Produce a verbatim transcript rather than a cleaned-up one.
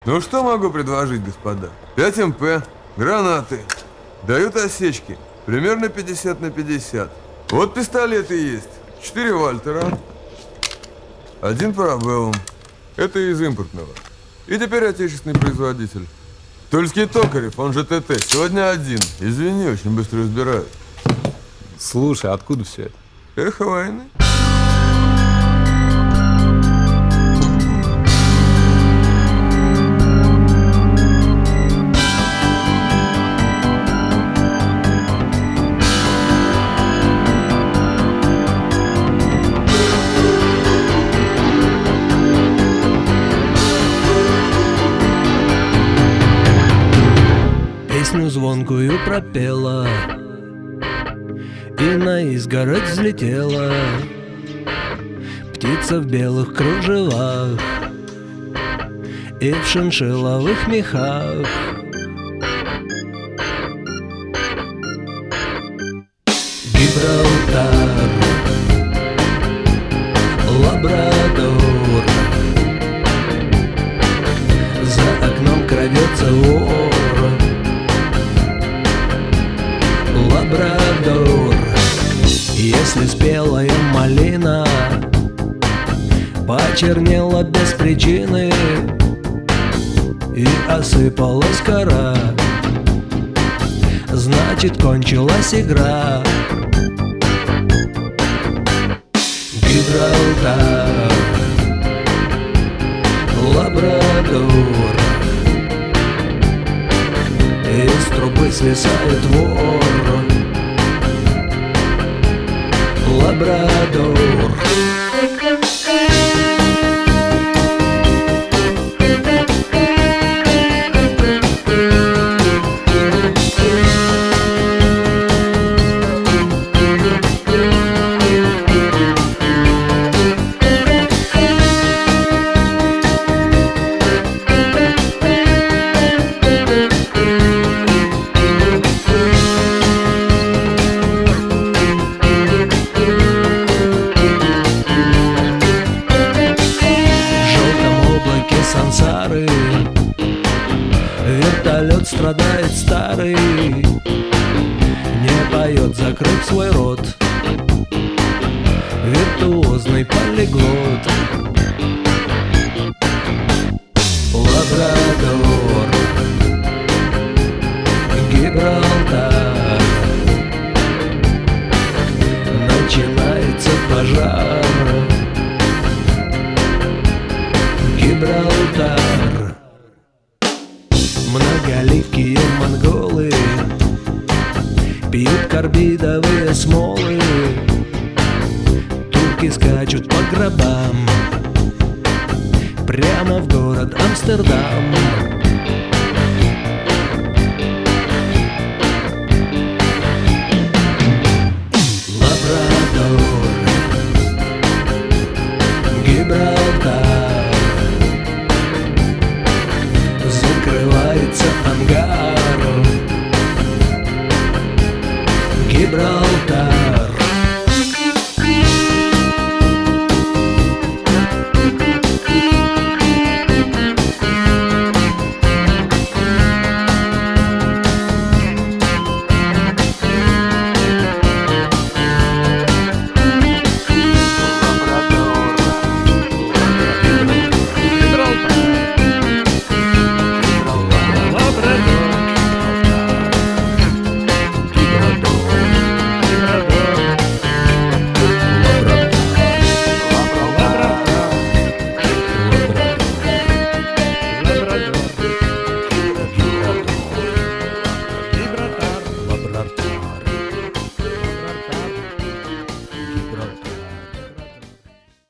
Ну что могу предложить, господа? пять эм пэ, гранаты. Дают осечки. Примерно пятьдесят на пятьдесят. Вот пистолеты есть. Четыре Вальтера. Один Парабеллум. Это из импортного. И теперь отечественный производитель. Тульский Токарев, он же ТТ. Сегодня один. Извини, очень быстро разбирают. Слушай, откуда все это? Эхо войны. Песню звонкую пропела и на изгородь взлетела птица в белых кружевах и в шиншилловых мехах. Гибралтар, Лабрадор, за окном крадется вор. Лабрадор, если спелая малина почернела без причины и осыпалась кора, значит, кончилась игра. Гибралтар, Лабрадор, из трубы свисает вор. Лабрадор. Сансары вертолет страдает старый, не поет, закрыв свой рот, виртуозный полиглот. Лабрадор, Гибралтар, начинается пожар. Гибралтар, многоликие монголы пьют карбидовые смолы, турки скачут по гробам прямо в город Амстердам.